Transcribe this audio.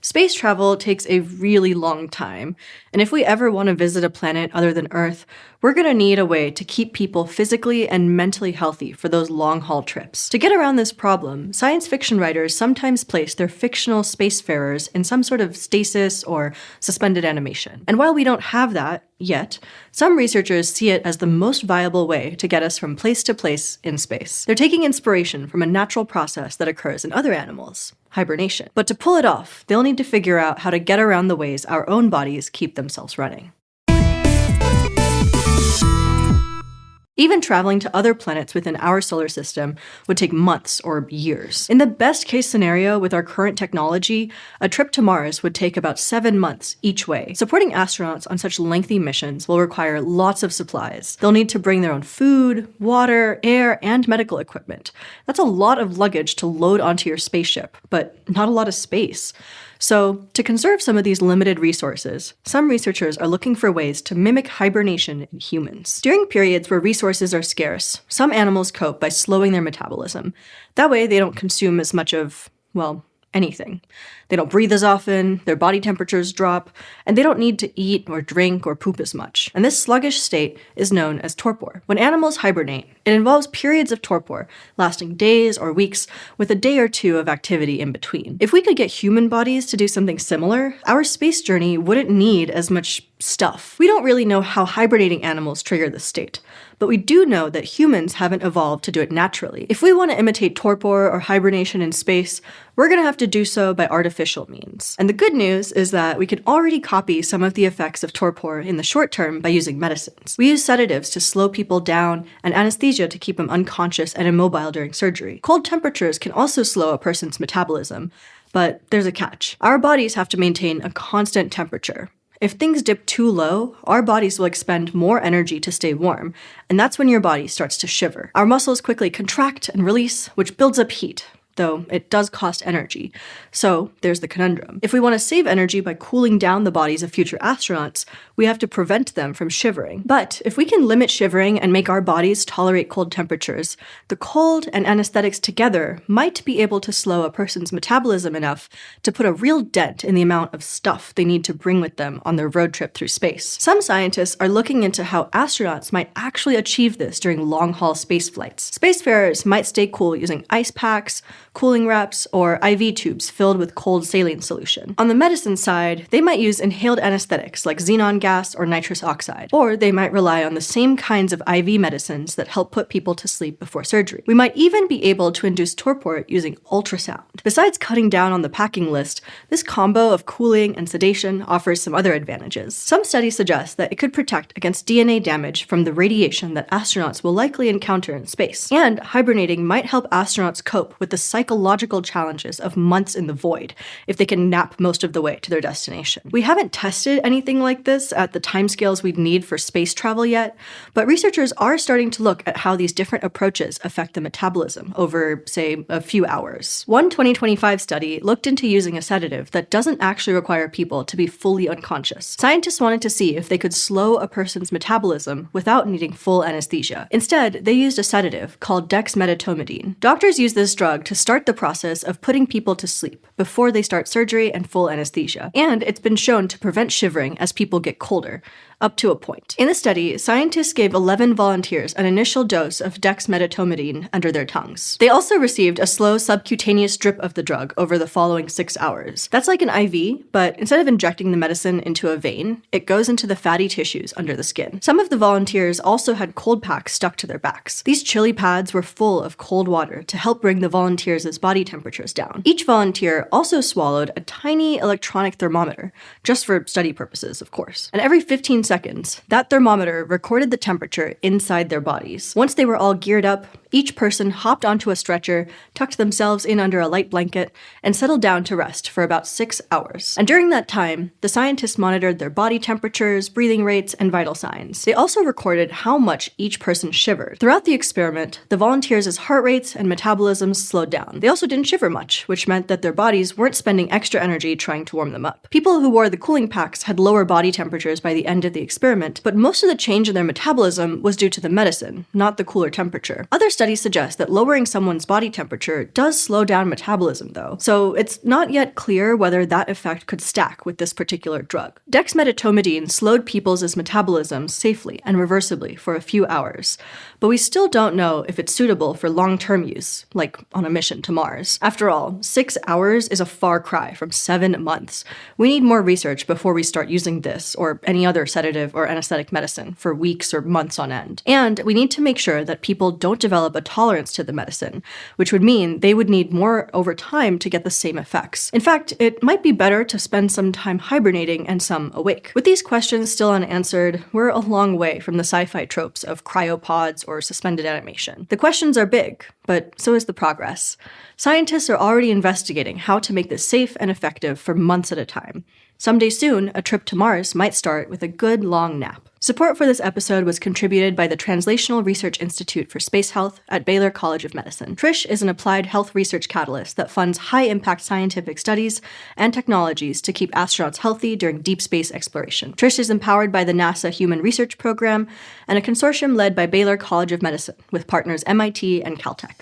Space travel takes a really long time, and if we ever want to visit a planet other than Earth, we're going to need a way to keep people physically and mentally healthy for those long-haul trips. To get around this problem, science fiction writers sometimes place their fictional spacefarers in some sort of stasis or suspended animation. And while we don't have that yet, some researchers see it as the most viable way to get us from place to place in space. They're taking inspiration from a natural process that occurs in other animals: hibernation. But to pull it off, they'll need to figure out how to get around the ways our own bodies keep themselves running. Even traveling to other planets within our solar system would take months or years. In the best case scenario with our current technology, a trip to Mars would take about 7 months each way. Supporting astronauts on such lengthy missions will require lots of supplies. They'll need to bring their own food, water, air, and medical equipment. That's a lot of luggage to load onto your spaceship, but not a lot of space. So, to conserve some of these limited resources, some researchers are looking for ways to mimic hibernation in humans. During periods where resources are scarce, some animals cope by slowing their metabolism. That way, they don't consume as much of, well, anything. They don't breathe as often, their body temperatures drop, and they don't need to eat or drink or poop as much. And this sluggish state is known as torpor. When animals hibernate, it involves periods of torpor, lasting days or weeks, with a day or two of activity in between. If we could get human bodies to do something similar, our space journey wouldn't need as much stuff. We don't really know how hibernating animals trigger this state, but we do know that humans haven't evolved to do it naturally. If we want to imitate torpor or hibernation in space, we're going to have to do so by artificial means. And the good news is that we can already copy some of the effects of torpor in the short term by using medicines. We use sedatives to slow people down and anesthesia to keep them unconscious and immobile during surgery. Cold temperatures can also slow a person's metabolism, but there's a catch. Our bodies have to maintain a constant temperature. If things dip too low, our bodies will expend more energy to stay warm, and that's when your body starts to shiver. Our muscles quickly contract and release, which builds up heat, though it does cost energy. So there's the conundrum. If we want to save energy by cooling down the bodies of future astronauts, we have to prevent them from shivering. But if we can limit shivering and make our bodies tolerate cold temperatures, the cold and anesthetics together might be able to slow a person's metabolism enough to put a real dent in the amount of stuff they need to bring with them on their road trip through space. Some scientists are looking into how astronauts might actually achieve this during long-haul space flights. Spacefarers might stay cool using ice packs, cooling wraps, or IV tubes filled with cold saline solution. On the medicine side, they might use inhaled anesthetics like xenon gas or nitrous oxide, or they might rely on the same kinds of IV medicines that help put people to sleep before surgery. We might even be able to induce torpor using ultrasound. Besides cutting down on the packing list, this combo of cooling and sedation offers some other advantages. Some studies suggest that it could protect against DNA damage from the radiation that astronauts will likely encounter in space. And hibernating might help astronauts cope with the psychological challenges of months in the void if they can nap most of the way to their destination. We haven't tested anything like this at the timescales we'd need for space travel yet, but researchers are starting to look at how these different approaches affect the metabolism over, say, a few hours. One 2025 study looked into using a sedative that doesn't actually require people to be fully unconscious. Scientists wanted to see if they could slow a person's metabolism without needing full anesthesia. Instead, they used a sedative called dexmedetomidine. Doctors use this drug to start the process of putting people to sleep before they start surgery and full anesthesia. And it's been shown to prevent shivering as people get colder, up to a point. In the study, scientists gave 11 volunteers an initial dose of dexmedetomidine under their tongues. They also received a slow subcutaneous drip of the drug over the following 6 hours. That's like an IV, but instead of injecting the medicine into a vein, it goes into the fatty tissues under the skin. Some of the volunteers also had cold packs stuck to their backs. These chili pads were full of cold water to help bring the volunteers' body temperatures down. Each volunteer also swallowed a tiny electronic thermometer, just for study purposes, of course. And every 15 seconds, that thermometer recorded the temperature inside their bodies. Once they were all geared up, each person hopped onto a stretcher, tucked themselves in under a light blanket, and settled down to rest for about 6 hours. And during that time, the scientists monitored their body temperatures, breathing rates, and vital signs. They also recorded how much each person shivered. Throughout the experiment, the volunteers' heart rates and metabolisms slowed down. They also didn't shiver much, which meant that their bodies weren't spending extra energy trying to warm them up. People who wore the cooling packs had lower body temperatures by the end of the experiment, but most of the change in their metabolism was due to the medicine, not the cooler temperature. Other studies studies suggest that lowering someone's body temperature does slow down metabolism, though, so it's not yet clear whether that effect could stack with this particular drug. Dexmedetomidine slowed people's metabolism safely and reversibly for a few hours, but we still don't know if it's suitable for long-term use, like on a mission to Mars. After all, 6 hours is a far cry from 7 months. We need more research before we start using this or any other sedative or anesthetic medicine for weeks or months on end. And we need to make sure that people don't develop a tolerance to the medicine, which would mean they would need more over time to get the same effects. In fact, it might be better to spend some time hibernating and some awake. With these questions still unanswered, we're a long way from the sci-fi tropes of cryopods or suspended animation. The questions are big, but so is the progress. Scientists are already investigating how to make this safe and effective for months at a time. Someday soon, a trip to Mars might start with a good long nap. Support for this episode was contributed by the Translational Research Institute for Space Health at Baylor College of Medicine. TRISH is an applied health research catalyst that funds high-impact scientific studies and technologies to keep astronauts healthy during deep space exploration. TRISH is empowered by the NASA Human Research Program and a consortium led by Baylor College of Medicine with partners MIT and Caltech.